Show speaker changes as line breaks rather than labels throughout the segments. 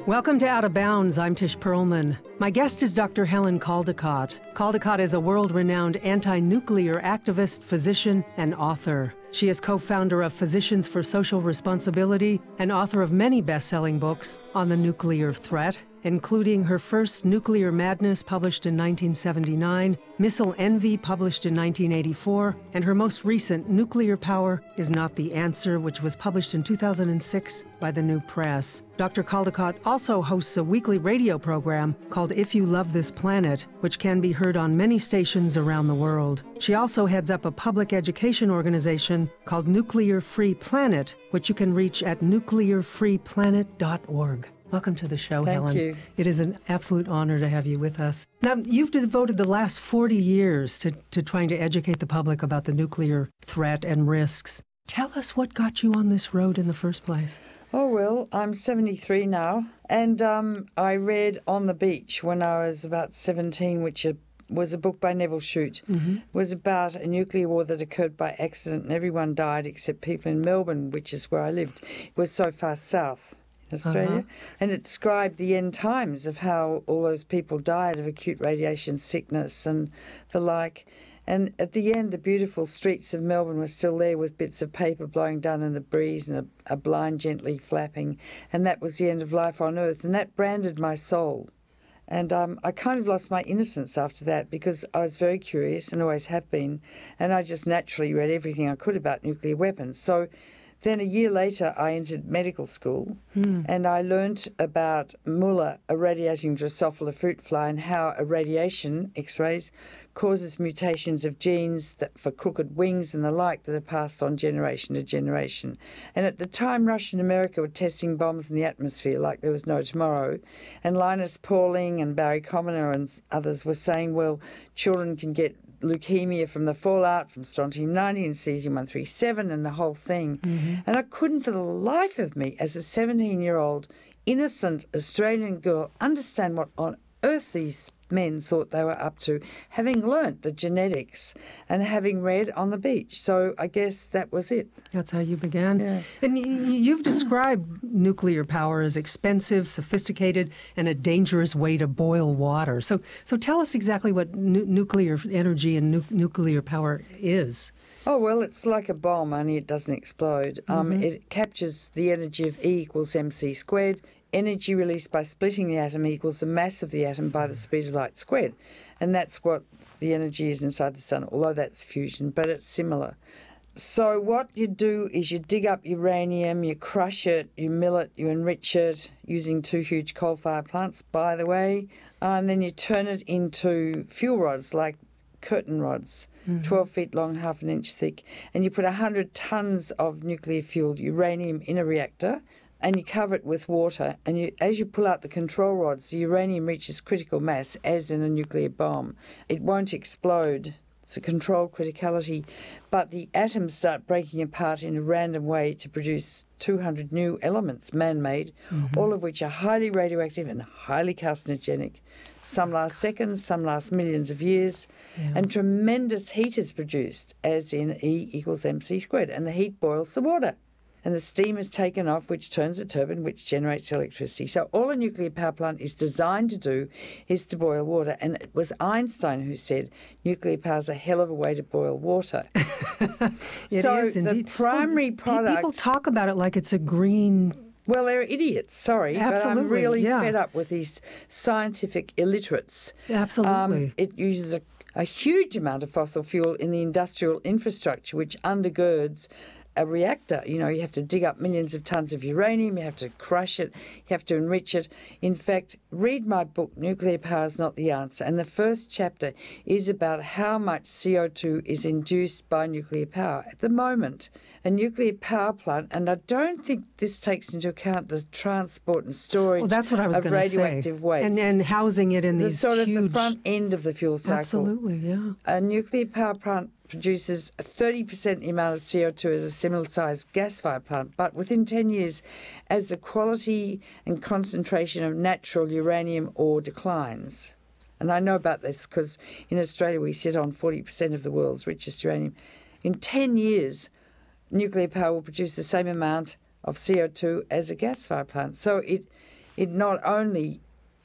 Welcome to Out of Bounds. I'm Tish Perlman. My guest is Dr. Helen Caldicott. Caldicott is a world-renowned anti-nuclear activist, physician, and author. She is co-founder of Physicians for Social Responsibility and author of many best-selling books on the nuclear threat, including her first Nuclear Madness, published in 1979, Missile Envy, published in 1984, and her most recent, Nuclear Power is Not the Answer, which was published in 2006 by the New Press. Dr. Caldicott also hosts a weekly radio program called If You Love This Planet, which can be heard on many stations around the world. She also heads up a public education organization called Nuclear Free Planet, which you can reach at nuclearfreeplanet.org. Welcome to the show, Helen.
Thank you.
It is an absolute honor to have you with us. Now, you've devoted the last 40 years to trying to educate the public about the nuclear threat and risks. Tell us what got you on this road in the first place.
Oh, well, I'm 73 now, and I read On the Beach when I was about 17, which was a book by Neville Shute. It was about a nuclear war that occurred by accident, and everyone died except people in Melbourne, which is where I lived. It was so far south in Australia, and it described the end times of how all those people died of acute radiation sickness and the like. And at the end, the beautiful streets of Melbourne were still there with bits of paper blowing down in the breeze and a blind gently flapping. And that was the end of life on Earth. And that branded my soul. And I kind of lost my innocence after that because I was very curious and always have been. And I just naturally read everything I could about nuclear weapons. So then a year later, I entered medical school, and I learnt about Muller irradiating Drosophila fruit fly and how irradiation, X-rays, causes mutations of genes for crooked wings and the like that are passed on generation to generation. And at the time, Russia and America were testing bombs in the atmosphere like there was no tomorrow, and Linus Pauling and Barry Commoner and others were saying, well, children can get leukemia from the fallout from strontium-90 and cesium-137 and the whole thing. And I couldn't for the life of me, as a 17-year-old innocent Australian girl, understand what on earth these men thought they were up to, having learnt the genetics and having read On the Beach. So I guess that was it.
That's how you began.
Yeah.
And you've described nuclear power as expensive, sophisticated, and a dangerous way to boil water. So tell us exactly what nuclear energy and nuclear power is.
Oh, well, it's like a bomb, only it doesn't explode. It captures the energy of E equals mc squared. Energy released by splitting the atom equals the mass of the atom by the speed of light squared. And that's what the energy is inside the sun, although that's fusion, but it's similar. So what you do is you dig up uranium, you crush it, you mill it, you enrich it using 2 huge coal-fired plants, by the way, and then you turn it into fuel rods like curtain rods, 12 feet long, half an inch thick, and you put 100 tons of nuclear-fueled uranium in a reactor, and you cover it with water, and as you pull out the control rods, the uranium reaches critical mass, as in a nuclear bomb. It won't explode. It's a controlled criticality, but the atoms start breaking apart in a random way to produce 200 new elements, man-made, all of which are highly radioactive and highly carcinogenic. Some last seconds, some last millions of years, and tremendous heat is produced, as in E equals mc squared, and the heat boils the water. And the steam is taken off, which turns a turbine, which generates electricity. So all a nuclear power plant is designed to do is to boil water. And it was Einstein who said nuclear power is a hell of a way to boil water.
It is indeed.
The primary product...
People talk about it like it's a green...
Well, they're idiots, sorry,
Absolutely,
but I'm really fed up with these scientific illiterates.
Absolutely.
It uses a huge amount of fossil fuel in the industrial infrastructure, which undergirds a reactor. You know, you have to dig up millions of tons of uranium, you have to crush it, you have to enrich it. In fact, read my book, Nuclear Power is Not the Answer, and the first chapter is about how much CO2 is induced by nuclear power. At the moment, a nuclear power plant, and I don't think this takes into account the transport and storage
that's what I was
of radioactive waste.
And housing it in these
sort
huge...
of the front end of the fuel cycle.
Absolutely, yeah.
A nuclear power plant produces 30% the amount of CO2 as a similar-sized gas-fired plant, but within 10 years, as the quality and concentration of natural uranium ore declines, and I know about this because in Australia we sit on 40% of the world's richest uranium, in 10 years, nuclear power will produce the same amount of CO2 as a gas-fired plant. So it not only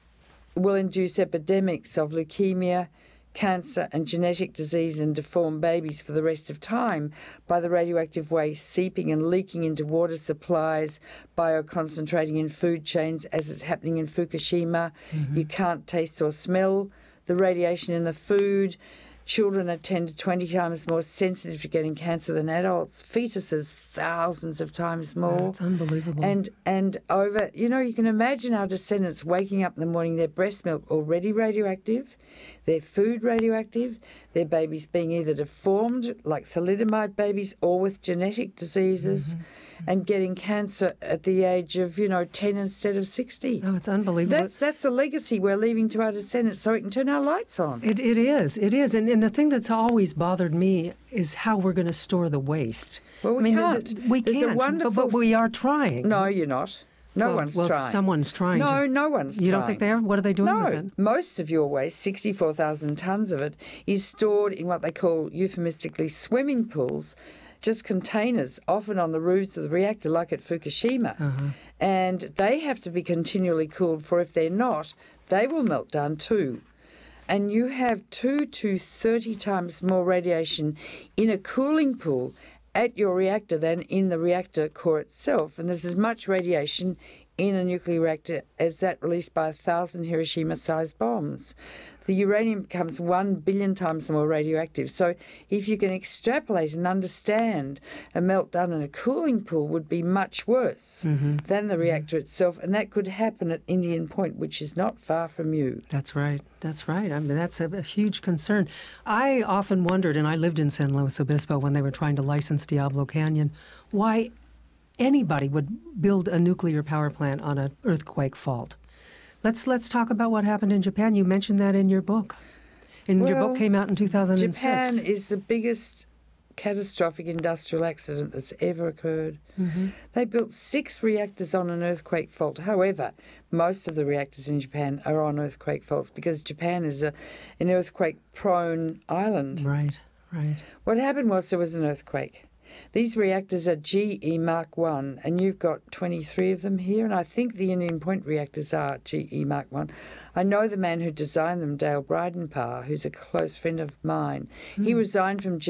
will induce epidemics of leukemia, cancer and genetic disease and deformed babies for the rest of time by the radioactive waste seeping and leaking into water supplies, bioconcentrating in food chains as it's happening in Fukushima. You can't taste or smell the radiation in the food. Children are 10 to 20 times more sensitive to getting cancer than adults. Fetuses, thousands of times more.
That's unbelievable.
And over, you know, you can imagine our descendants waking up in the morning, their breast milk already radioactive, their food radioactive, their babies being either deformed, like thalidomide babies, or with genetic diseases, and getting cancer at the age of, 10 instead of 60.
Oh, it's unbelievable.
That's the legacy we're leaving to our descendants so we can turn our lights on.
It is. And the thing that's always bothered me is how we're going to store the waste.
Well, we can't.
We can't, but we are trying.
No, you're not. No one's trying.
Someone's trying.
No one's trying.
You don't think they are? What are they doing with it?
No. Most of your waste, 64,000 tonnes of it, is stored in what they call euphemistically swimming pools, just containers, often on the roofs of the reactor, like at Fukushima. And they have to be continually cooled, for if they're not, they will melt down too. And you have 2 to 30 times more radiation in a cooling pool at your reactor than in the reactor core itself. And there's as much radiation in a nuclear reactor as that released by 1,000 Hiroshima-sized bombs. The uranium becomes 1 billion times more radioactive. So if you can extrapolate and understand, a meltdown in a cooling pool would be much worse than the reactor itself, and that could happen at Indian Point, which is not far from you.
That's right. I mean, that's a huge concern. I often wondered, and I lived in San Luis Obispo when they were trying to license Diablo Canyon, why anybody would build a nuclear power plant on an earthquake fault. Let's talk about what happened in Japan. You mentioned that in your book. Your book came out in 2006.
Japan is the biggest catastrophic industrial accident that's ever occurred. They built 6 reactors on an earthquake fault. However, most of the reactors in Japan are on earthquake faults because Japan is an earthquake-prone island.
Right.
What happened was there was an earthquake. These reactors are GE Mark 1, and you've got 23 of them here, and I think the Indian Point reactors are GE Mark 1. I know the man who designed them, Dale Brydenpah, who's a close friend of mine. He resigned from GE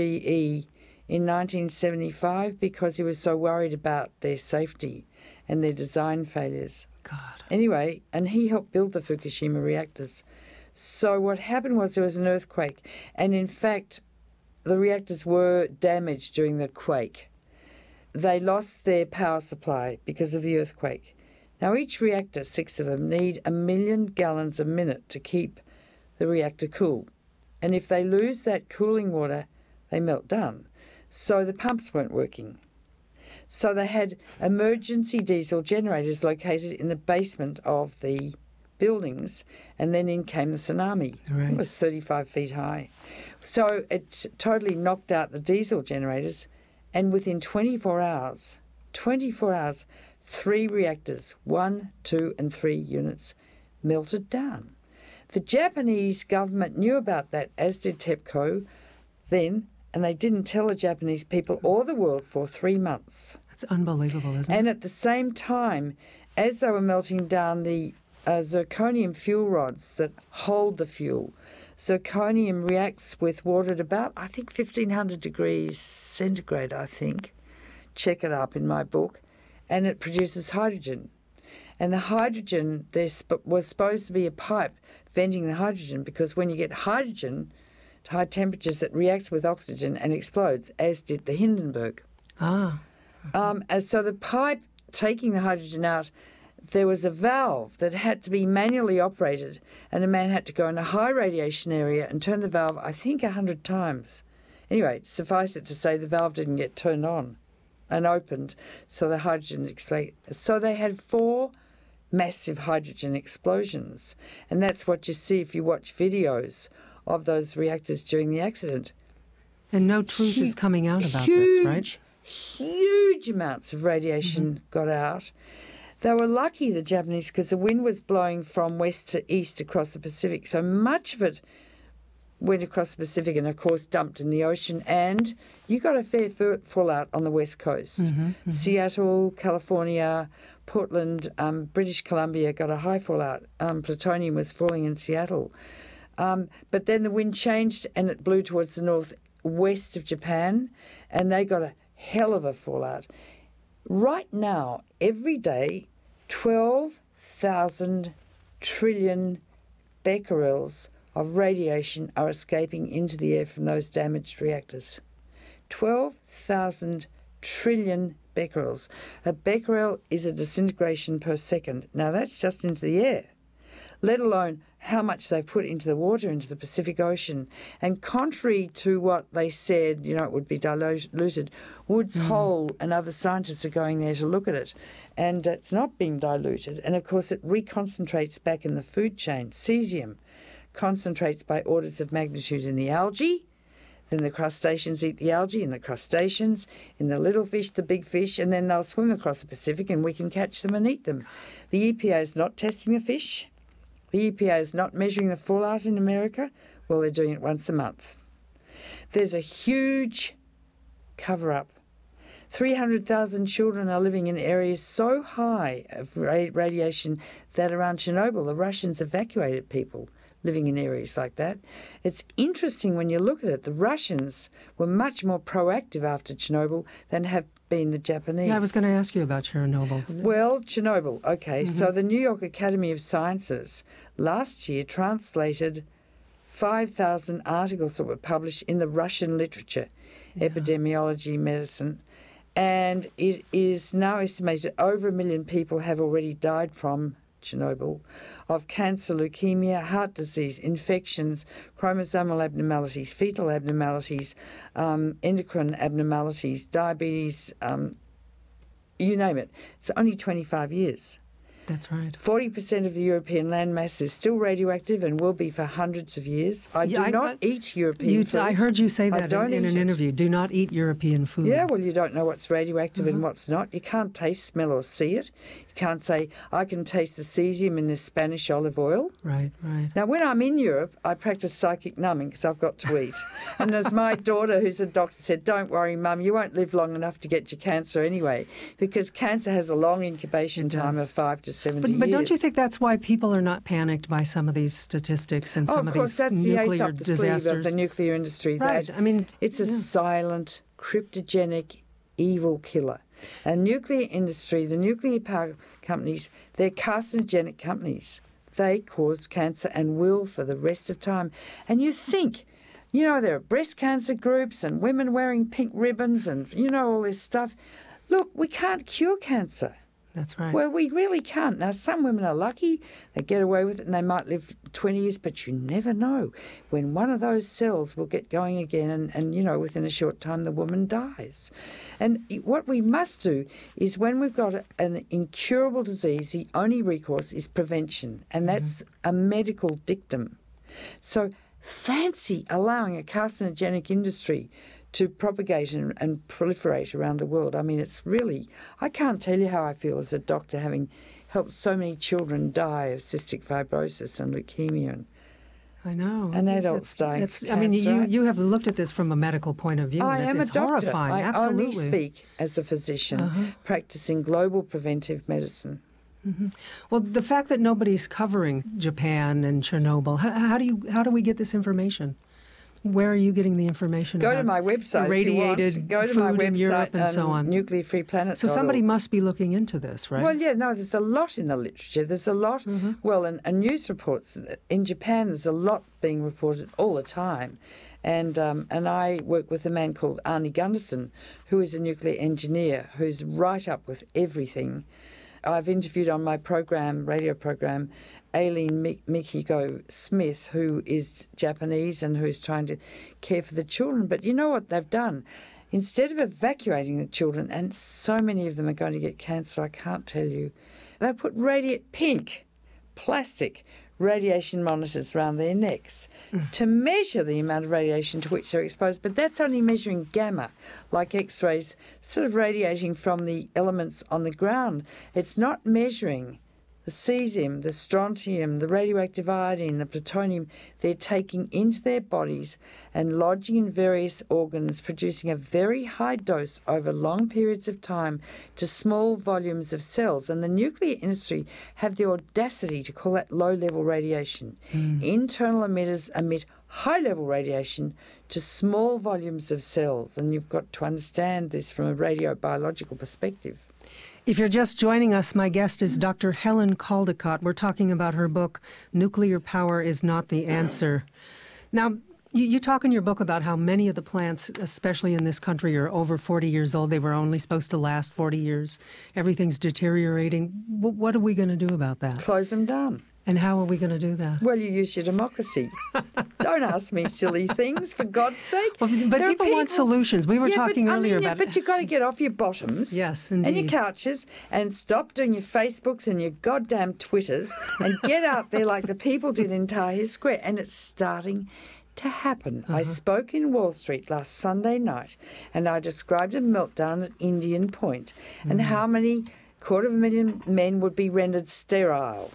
in 1975 because he was so worried about their safety and their design failures.
God.
Anyway, and he helped build the Fukushima reactors. So what happened was there was an earthquake, and in fact, the reactors were damaged during the quake. They lost their power supply because of the earthquake. Now, each reactor, 6 of them, need 1 million gallons a minute to keep the reactor cool. And if they lose that cooling water, they melt down. So the pumps weren't working. So they had emergency diesel generators located in the basement of the buildings, and then in came the tsunami.
Right.
It was 35 feet high. So it totally knocked out the diesel generators, and within 24 hours, 3 reactors, 1, 2, and 3 units, melted down. The Japanese government knew about that, as did TEPCO then, and they didn't tell the Japanese people or the world for 3 months.
That's unbelievable, isn't it?
And at the same time, as they were melting down the zirconium fuel rods that hold the fuel, zirconium reacts with water at about, I think, 1,500 degrees centigrade, I think. Check it up in my book. And it produces hydrogen. And the hydrogen, there was supposed to be a pipe venting the hydrogen, because when you get hydrogen at high temperatures, it reacts with oxygen and explodes, as did the Hindenburg. And so the pipe taking the hydrogen out, there was a valve that had to be manually operated, and a man had to go in a high radiation area and turn the valve, I think, 100 times. Anyway, suffice it to say, the valve didn't get turned on and opened, so the hydrogen exploded. So they had 4 massive hydrogen explosions, and that's what you see if you watch videos of those reactors during the accident.
And no truth is coming out about this, right?
Huge amounts of radiation got out. They were lucky, the Japanese, because the wind was blowing from west to east across the Pacific, so much of it went across the Pacific and, of course, dumped in the ocean, and you got a fair fallout on the west coast. Seattle, California, Portland, British Columbia got a high fallout. Plutonium was falling in Seattle. But then the wind changed and it blew towards the northwest of Japan, and they got a hell of a fallout. Right now, every day, 12,000 trillion becquerels of radiation are escaping into the air from those damaged reactors. 12,000 trillion becquerels. A becquerel is a disintegration per second. Now, that's just into the air, let alone how much they've put into the water, into the Pacific Ocean. And contrary to what they said, it would be diluted, Woods Hole and other scientists are going there to look at it, and it's not being diluted. And, of course, it reconcentrates back in the food chain. Cesium concentrates by orders of magnitude in the algae. Then the crustaceans eat the algae, and the crustaceans, in the little fish, the big fish, and then they'll swim across the Pacific and we can catch them and eat them. The EPA is not testing the fish. The EPA is not measuring the fallout in America. Well, they're doing it once a month. There's a huge cover-up. 300,000 children are living in areas so high of radiation that around Chernobyl, the Russians evacuated people living in areas like that. It's interesting when you look at it. The Russians were much more proactive after Chernobyl than have been the Japanese.
Yeah, I was going to ask you about Chernobyl.
Well, Chernobyl, okay. So the New York Academy of Sciences last year translated 5,000 articles that were published in the Russian literature, epidemiology, medicine, and it is now estimated over 1 million people have already died from Chernobyl, of cancer, leukemia, heart disease, infections, chromosomal abnormalities, fetal abnormalities, endocrine abnormalities, diabetes, you name it. It's only 25 years.
That's right.
40% of the European landmass is still radioactive and will be for hundreds of years. I do not eat European food.
I heard you say that in an interview. Do not eat European food.
Yeah, well, you don't know what's radioactive and what's not. You can't taste, smell or see it. You can't say, I can taste the cesium in this Spanish olive oil.
Right, right.
Now, when I'm in Europe, I practice psychic numbing because I've got to eat. And as my daughter, who's a doctor, said, don't worry, Mum, you won't live long enough to get your cancer anyway, because cancer has a long incubation time of 5 to 7 years.
But don't you think that's why people are not panicked by some of these statistics and some of these nuclear disasters? Of course, that's the ace up the sleeve of the nuclear industry.
Right. I mean, it's a silent, cryptogenic, evil killer. And nuclear industry, the nuclear power companies, they're carcinogenic companies. They cause cancer and will for the rest of time. And you think, there are breast cancer groups and women wearing pink ribbons and, all this stuff. Look, we can't cure cancer.
That's right.
Well, we really can't. Now, some women are lucky. They get away with it and they might live 20 years, but you never know when one of those cells will get going again and within a short time the woman dies. And what we must do is when we've got an incurable disease, the only recourse is prevention, and that's a medical dictum. So fancy allowing a carcinogenic industry to propagate and proliferate around the world. I mean, it's really, I can't tell you how I feel as a doctor having helped so many children die of cystic fibrosis and leukemia.
I know.
And adults dying of cancer.
I mean, you have looked at this from a medical point of view.
I am a doctor.
Horrifying.
I
Absolutely.
only speak as a physician practicing global preventive medicine.
Well, the fact that nobody's covering Japan and Chernobyl, how do we get this information? Where are you getting the information?
Go to my website.
Irradiated
Go to my
food
website
in Europe and so on.
Nuclear-free-planet.
So somebody must be looking into this, right?
Well, yeah, no, there's a lot in the literature. There's a lot, and news reports. In Japan, there's a lot being reported all the time. And I work with a man called Arnie Gunderson, who is a nuclear engineer, who's right up with everything. I've interviewed on my radio program, Aileen Mikiko Smith, who is Japanese and who's trying to care for the children. But you know what they've done? Instead of evacuating the children, and so many of them are going to get cancer, I can't tell you, they've put pink plastic radiation monitors around their necks to measure the amount of radiation to which they're exposed. But that's only measuring gamma, like X-rays, sort of radiating from the elements on the ground. It's not measuring the cesium, the strontium, the radioactive iodine, the plutonium, they're taking into their bodies and lodging in various organs, producing a very high dose over long periods of time to small volumes of cells. And the nuclear industry have the audacity to call that low-level radiation. Internal emitters emit high-level radiation to small volumes of cells, and you've got to understand this from a radiobiological perspective.
If you're just joining us, my guest is Dr. Helen Caldicott. We're talking about her book, Nuclear Power is Not the Answer. Now, you talk in your book about how many of the plants, especially in this country, are over 40 years old. They were only supposed to last 40 years. Everything's deteriorating. What are we going to do about that?
Close them down.
And how are we going to do that?
Well, you use your democracy. Don't ask me silly things, for God's sake.
Well, but people want solutions. We were talking earlier about it.
But you've got to get off your bottoms.
Yes, indeed.
And your couches and stop doing your Facebooks and your goddamn Twitters and get out there like the people did in Tahrir Square. And it's starting to happen. I spoke in Wall Street last Sunday night and I described a meltdown at Indian Point and how many 250,000 men would be rendered sterile.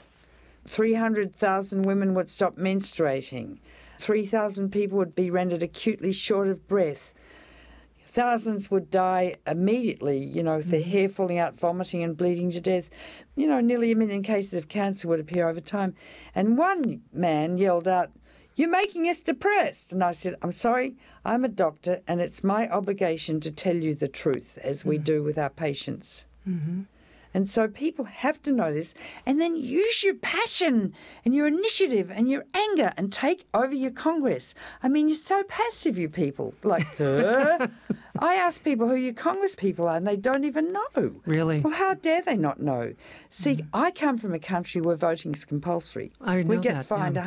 300,000 women would stop menstruating. 3,000 people would be rendered acutely short of breath. Thousands would die immediately, with their hair falling out, vomiting and bleeding to death. Nearly 1 million cases of cancer would appear over time. And one man yelled out, "You're making us depressed." And I said, "I'm sorry, I'm a doctor and it's my obligation to tell you the truth, as we do with our patients." And so people have to know this, and then use your passion and your initiative and your anger and take over your Congress. I mean, you're so passive, you people. Like, I ask people who your Congress people are, and they don't even know.
Really?
Well, how dare they not know? See, I come from a country where voting's compulsory.
I know
we get
that,
fined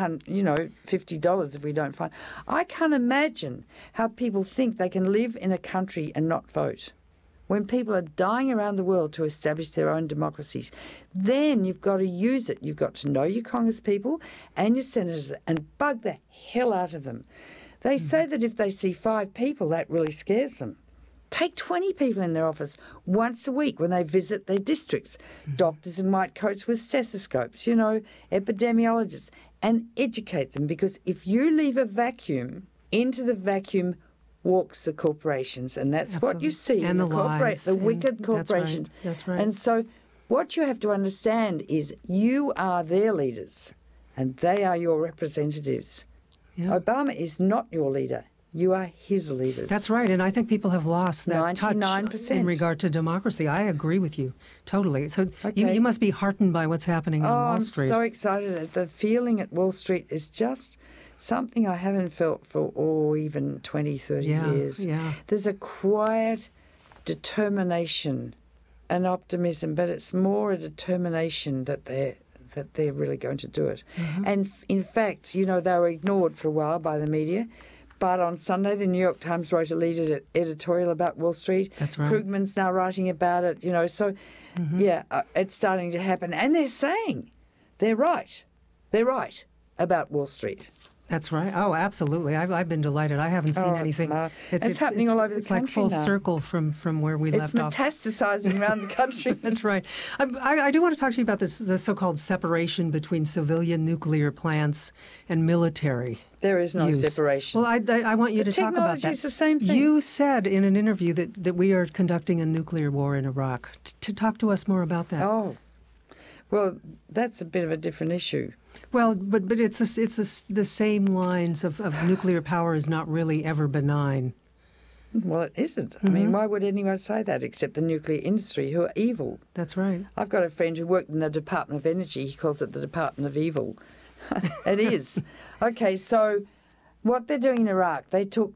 $50 if we don't find. I can't imagine how people think they can live in a country and not vote. When people are dying around the world to establish their own democracies, then you've got to use it. You've got to know your Congress people and your senators and bug the hell out of them. They say that if they see 5 people, that really scares them. Take 20 people in their office once a week when they visit their districts, doctors in white coats with stethoscopes, epidemiologists, and educate them, because if you leave a vacuum, into the vacuum walks the corporations, and that's what you see
and
in the wicked corporations.
That's right.
And so what you have to understand is you are their leaders and they are your representatives. Yeah. Obama is not your leader. You are his leaders.
That's right, and I think people have lost that
99%.
Touch in regard to democracy. I agree with you totally. So you must be heartened by what's happening on Wall Street.
I'm so excited. The feeling at Wall Street is just something I haven't felt for even 20, 30 years.
Yeah.
There's a quiet determination and optimism, but it's more a determination that they're really going to do it. And in fact, they were ignored for a while by the media. But on Sunday, the New York Times wrote a lead editorial about Wall Street.
That's right.
Krugman's now writing about it, So, it's starting to happen. And they're saying they're right. They're right about Wall Street.
That's right. Oh, absolutely. I've been delighted. I haven't seen anything.
It's happening all over the country
now. It's like full circle from where we left off.
It's metastasizing around the country.
That's right. I do want to talk to you about the so-called separation between civilian nuclear plants and military.
There is no separation.
Well, I want you to talk about that.
Technology is the same thing.
You said in an interview that we are conducting a nuclear war in Iraq. To talk to us more about that.
Oh, well, that's a bit of a different issue.
Well, but it's the same lines of nuclear power is not really ever benign.
Well, it isn't. I mean, why would anyone say that except the nuclear industry, who are evil?
That's right.
I've got a friend who worked in the Department of Energy. He calls it the Department of Evil. It is. Okay, so what they're doing in Iraq, they took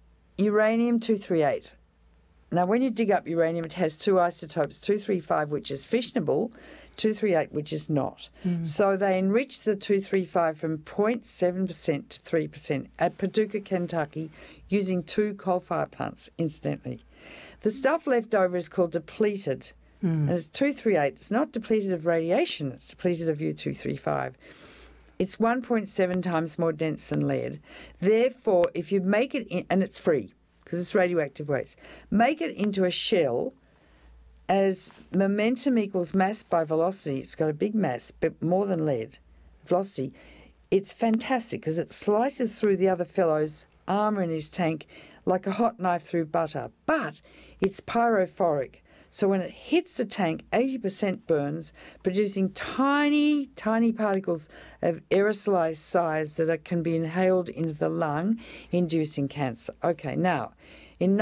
uranium-238. Now, when you dig up uranium, it has 2 isotopes, 235, which is fissionable, 238, which is not. So they enriched the 235 from 0.7% to 3% at Paducah, Kentucky, using 2 coal-fired plants, incidentally. The stuff left over is called depleted, and it's 238. It's not depleted of radiation, it's depleted of U-235. It's 1.7 times more dense than lead. Therefore, if you make it, and it's free, because it's radioactive waste, make it into a shell, as momentum equals mass by velocity, it's got a big mass, but more than lead velocity. It's fantastic because it slices through the other fellow's armour in his tank like a hot knife through butter. But it's pyrophoric. So when it hits the tank, 80% burns, producing tiny, tiny particles of aerosolized size that can be inhaled into the lung, inducing cancer. Okay, now, in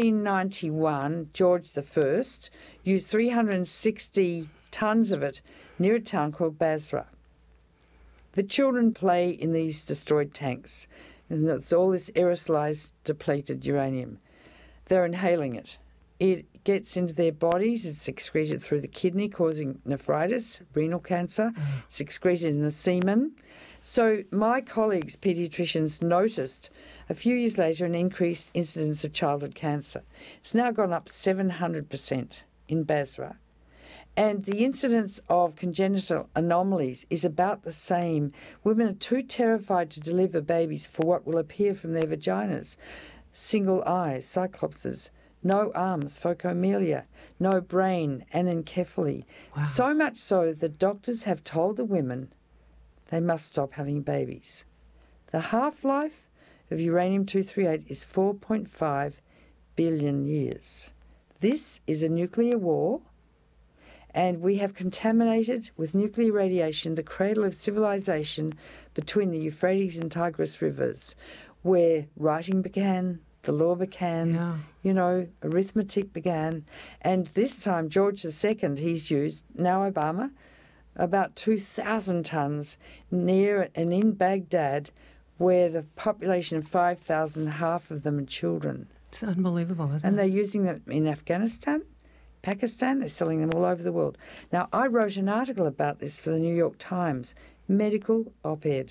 1991, George I used 360 tons of it near a town called Basra. The children play in these destroyed tanks, and it's all this aerosolized, depleted uranium. They're inhaling it. It gets into their bodies, it's excreted through the kidney, causing nephritis, renal cancer. It's excreted in the semen. So my colleagues, paediatricians, noticed a few years later an increased incidence of childhood cancer. It's now gone up 700% in Basra. And the incidence of congenital anomalies is about the same. Women are too terrified to deliver babies for what will appear from their vaginas. Single eyes, cyclopses. No arms, phocomelia. No brain, anencephaly.
Wow.
So much so that doctors have told the women they must stop having babies. The half-life of uranium-238 is 4.5 billion years. This is a nuclear war, and we have contaminated with nuclear radiation the cradle of civilization between the Euphrates and Tigris rivers, where writing began, the law began, arithmetic began. And this time, George II, he's used, now Obama, about 2,000 tons near and in Baghdad, where the population of 5,000, half of them are children.
It's unbelievable, isn't it?
And they're using them in Afghanistan, Pakistan, they're selling them all over the world. Now, I wrote an article about this for the New York Times, medical op-ed,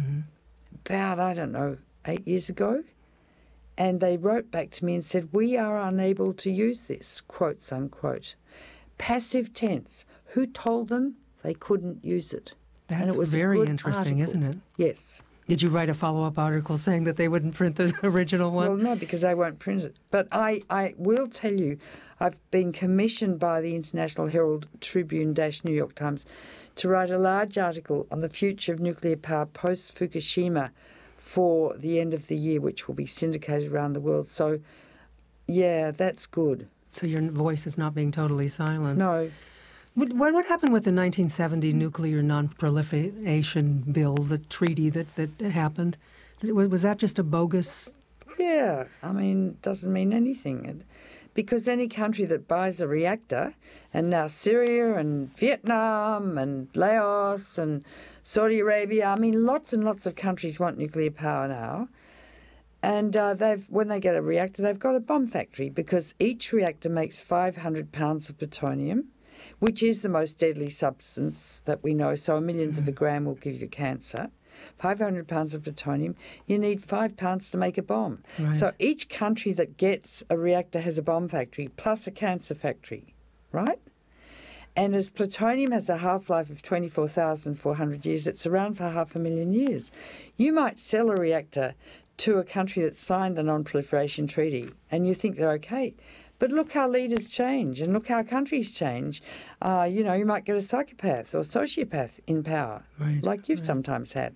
about, 8 years ago. And they wrote back to me and said, we are unable to use this, quotes, unquote. Passive tense. Who told them they couldn't use it?
That's
and it was
very
a good
interesting,
article.
isn't it?
Yes.
Did you write a follow-up article saying that they wouldn't print the original one?
Well, no, because they won't print it. But I will tell you, I've been commissioned by the International Herald Tribune-New York Times to write a large article on the future of nuclear power post-Fukushima for the end of the year, which will be syndicated around the world. So, yeah, that's good.
So your voice is not being totally silent.
No.
What happened with the 1970 Nuclear Non-Proliferation Bill, the treaty that happened? Was that just a bogus?
Yeah, it doesn't mean anything. Because any country that buys a reactor, and now Syria and Vietnam and Laos and Saudi Arabia, lots and lots of countries want nuclear power now. And when they get a reactor, they've got a bomb factory, because each reactor makes 500 pounds of plutonium, which is the most deadly substance that we know. So a millionth of a gram will give you cancer. 500 pounds of plutonium, you need 5 pounds to make a bomb.
Right.
So each country that gets a reactor has a bomb factory plus a cancer factory, right? And as plutonium has a half-life of 24,400 years, it's around for 500,000 years. You might sell a reactor to a country that signed the Non-Proliferation Treaty, and you think they're okay. But look how leaders change, and look how countries change. You might get a psychopath or sociopath in power, like you've sometimes had.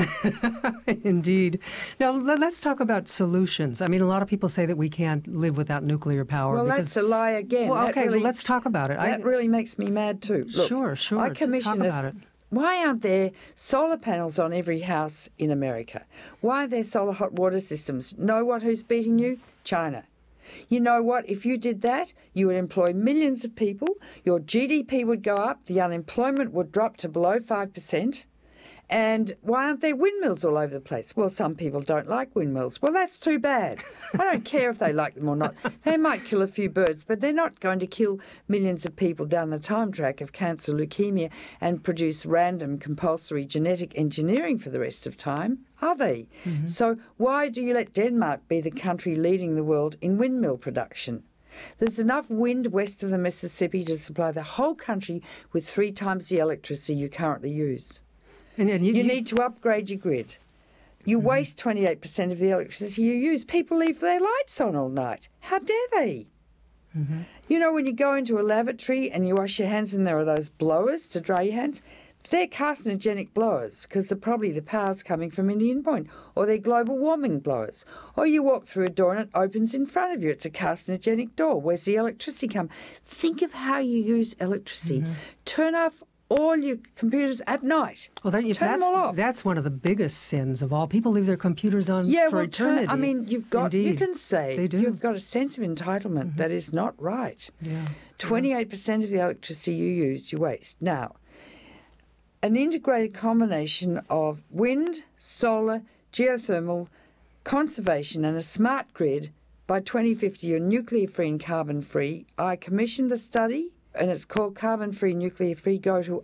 Indeed. Now, let's talk about solutions. A lot of people say that we can't live without nuclear power.
Well, that's a lie again.
Well, okay, let's talk about it.
That really makes me mad too. Look,
sure.
I commissioned
talk about it.
Why aren't there solar panels on every house in America? Why are there solar hot water systems? Know what? Who's beating you? China. You know what? If you did that, you would employ millions of people, your GDP would go up, the unemployment would drop to below 5%. And why aren't there windmills all over the place? Well, some people don't like windmills. Well, that's too bad. I don't care if they like them or not. They might kill a few birds, but they're not going to kill millions of people down the time track of cancer, leukemia, and produce random compulsory genetic engineering for the rest of time, are they? Mm-hmm. So why do you let Denmark be the country leading the world in windmill production? There's enough wind west of the Mississippi to supply the whole country with 3 times the electricity you currently use. And you need to upgrade your grid. You waste 28% of the electricity you use. People leave their lights on all night. How dare they?
Mm-hmm.
You know, when you go into a lavatory and you wash your hands and there are those blowers to dry your hands, they're carcinogenic blowers because probably the power's coming from Indian Point, or they're global warming blowers. Or you walk through a door and it opens in front of you. It's a carcinogenic door. Where's the electricity come? Think of how you use electricity.
Mm-hmm.
Turn off all your computers at night.
Well,
Turn them all off.
That's one of the biggest sins of all. People leave their computers on for eternity.
I mean, you can say
They do.
You've got a sense of entitlement that is not right.
Yeah.
28% of the electricity you use, you waste. Now, an integrated combination of wind, solar, geothermal, conservation and a smart grid by 2050 you're nuclear-free and carbon-free. I commissioned the study and it's called Carbon Free Nuclear Free. Go to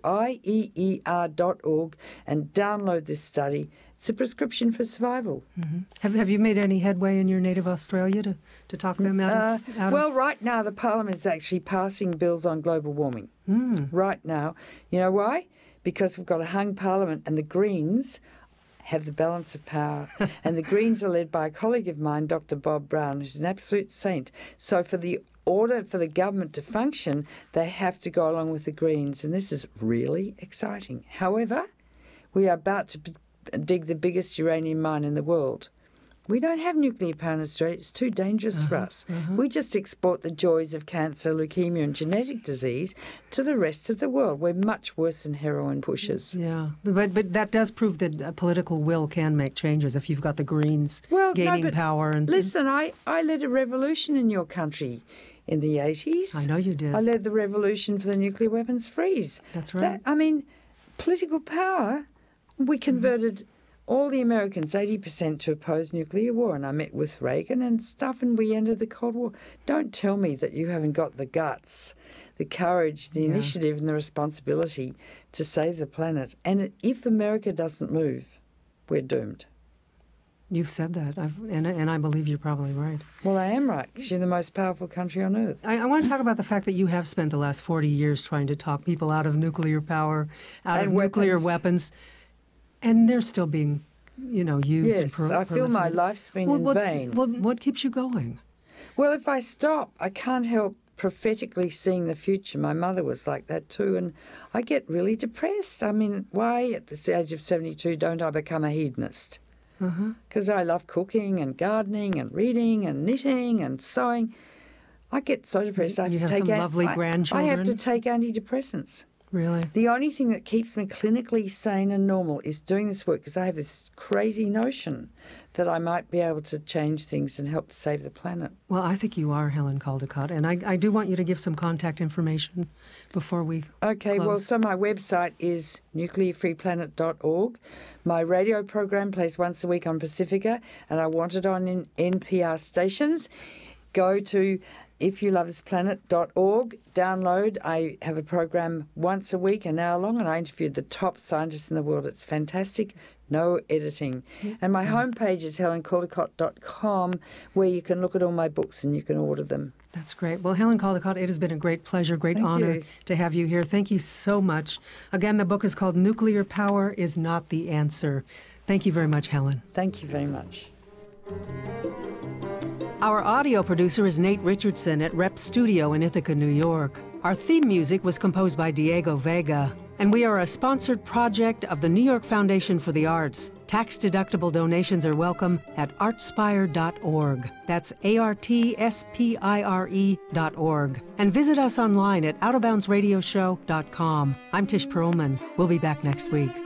IEER.org and download this study. It's a prescription for survival.
Mm-hmm. Have you made any headway in your native Australia to talk them out of?
Well, right now the Parliament's actually passing bills on global warming. Right now. You know why? Because we've got a hung Parliament and the Greens have the balance of power. And the Greens are led by a colleague of mine, Dr. Bob Brown, who's an absolute saint. So for the order for the government to function, they have to go along with the Greens. And this is really exciting. However, we are about to dig the biggest uranium mine in the world. We don't have nuclear power in Australia. It's too dangerous for us. We just export the joys of cancer, leukemia and genetic disease to the rest of the world. We're much worse than heroin pushers.
Yeah, but that does prove that political will can make changes if you've got the Greens gaining power.
Listen, I led a revolution in your country in the 80s.
I know you did.
I led the revolution for the nuclear weapons freeze.
That's right.
Political power, we converted all the Americans, 80%, to oppose nuclear war. And I met with Reagan and stuff, and we ended the Cold War. Don't tell me that you haven't got the guts, the courage, the initiative, and the responsibility to save the planet. And if America doesn't move, we're doomed.
You've said that, and I believe you're probably right.
Well, I am right, because you're the most powerful country on earth.
I want to talk about the fact that you have spent the last 40 years trying to talk people out of nuclear power, out of nuclear weapons. And they're still being, used.
Yes, I feel my life's been in vain.
What keeps you going?
Well, if I stop, I can't help prophetically seeing the future. My mother was like that too, and I get really depressed. I mean, why at the age of 72 don't I become a hedonist? Because I love cooking and gardening and reading and knitting and sewing. I get so depressed. I have to take
lovely grandchildren.
I have to take antidepressants.
Really?
The only thing that keeps me clinically sane and normal is doing this work, because I have this crazy notion that I might be able to change things and help to save the planet.
Well, I think you are, Helen Caldicott, and I do want you to give some contact information before we
Okay,
close.
Well, so my website is nuclearfreeplanet.org. My radio program plays once a week on Pacifica, and I want it on NPR stations. Go to ifyoulovethisplanet.org, download. I have a program once a week, an hour long, and I interviewed the top scientists in the world. It's fantastic, no editing. And my homepage is helencaldicott.com, where you can look at all my books and you can order them.
That's great. Well, Helen Caldicott, it has been a great pleasure, great honor to have you here. Thank you so much. Again, the book is called Nuclear Power is Not the Answer. Thank you very much, Helen.
Thank you very much.
Our audio producer is Nate Richardson at Rep Studio in Ithaca, New York. Our theme music was composed by Diego Vega, and we are a sponsored project of the New York Foundation for the Arts. Tax-deductible donations are welcome at artspire.org. That's ARTSPIRE.org. And visit us online at OutofBoundsRadioshow.com. I'm Tish Perlman. We'll be back next week.